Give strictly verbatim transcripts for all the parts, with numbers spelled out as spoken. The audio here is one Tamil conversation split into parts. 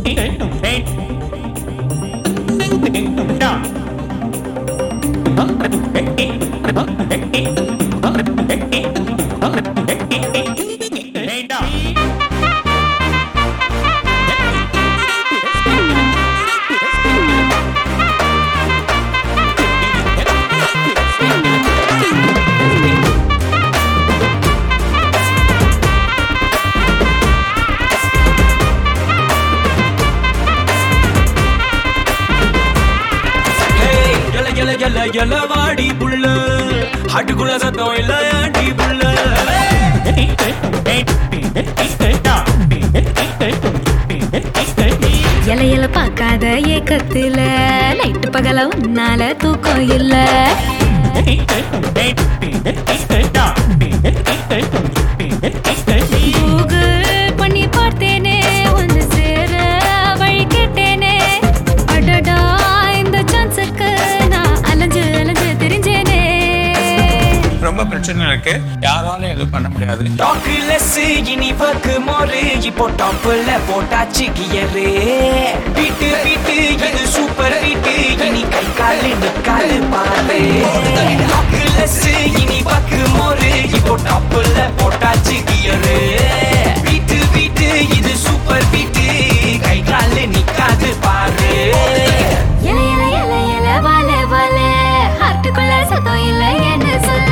எலவாடி புள்ள ஹட்டுக்குள்ள சத்தம் இல்ல ஆண்டி புள்ள இல இல பார்க்காத ஏக்கத்துல நைட்டு பகல உன்னால தூக்கம் இல்ல கூகுள் பண்ணி பார்த்தேனே ஒன்னு சேர வழி கேட்டேனே அடடா இந்த சான்ஸுக்கு நான் அலைஞ்சு அலைஞ்சு தெரிஞ்சேனே ரொம்ப பிரச்சனை இருக்கு யாராலும் எதுவும் பண்ண முடியாது டாக்லெஸ் இனி வக்கு மோரு இப்போ டாப்ல போட்டாச்சு கியரு பீட்டு பீட்டு இது சூப்பர் பீட்டு இனி கை காலு நிக்காலு பாரு டாக்லெஸ் இனி வக்கு மோரு இப்போ டாப்ல போட்டாச்சு கியரு பீட்டு பீட்டு இது சூப்பர் பீட்டு கை காலு நிக்காது பாரு இல இல இல இல வால வால ஹார்ட்டுக்குள்ள சத்தம் இல்ல என்ன சொல்ல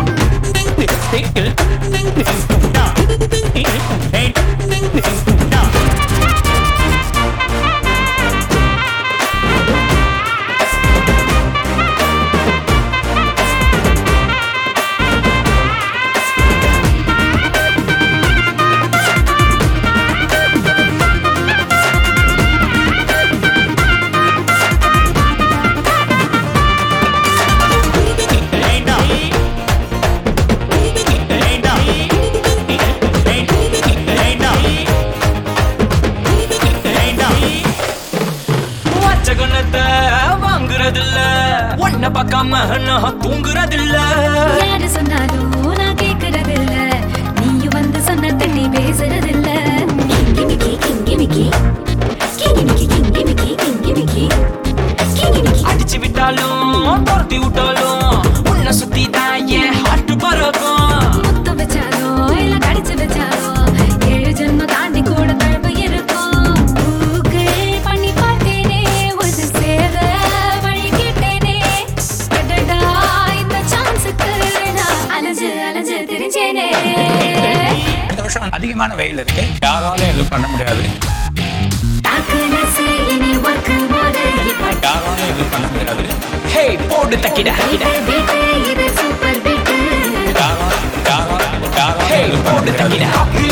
வாங்குறதில்ல ஒன்ன பார்க்காம நான் தூங்குறதில்ல யாரு சொன்னாலும் நான் கேக்குறதில்ல நீயும் வந்து சொன்ன தண்ணி பேசுறதில்ல கிங்கி மிக்கி கிங்கி மிக்கி கிங்கி மிக்கி கிங்கி மிக்கி கிங்கி மிக்கி கிங்கி மிக்கி அடிச்சு விட்டாலும் துரத்தி விட்டாலும் உன்னை சுத்தி தான் என் ஹார்ட் பறக்கும் முத்தம் வச்சாலோ இல்ல கடிச்சு வச்சாலோ ஏழு ஜென்ம தாண்டி கூட தழுவு இருக்கும் கூகுள் பண்ணி பார்த்தேனே ஒரு சேர வழி கேட்டேனே அடடா இந்த சான்ஸுக்கு நான் அலைஞ்சு அலைஞ்சு தெரிஞ்சேனே இந்த வருஷம் அதிகமான வெயில் இருக்கு யாராலும் எதுவும் பண்ண முடியாது டாக்லெஸ் இனி வக்கு மோரு இப்போ யாராலும் எதுவும் பண்ண முடியாது ஹே போடு தக்கிட பீட்டு பீட்டு இது சூப்பர் பீட்டு யாராலும் யாராலும் யாராலும் ஹே எதுவும் பண்ண போடு முடியாது தக்கிட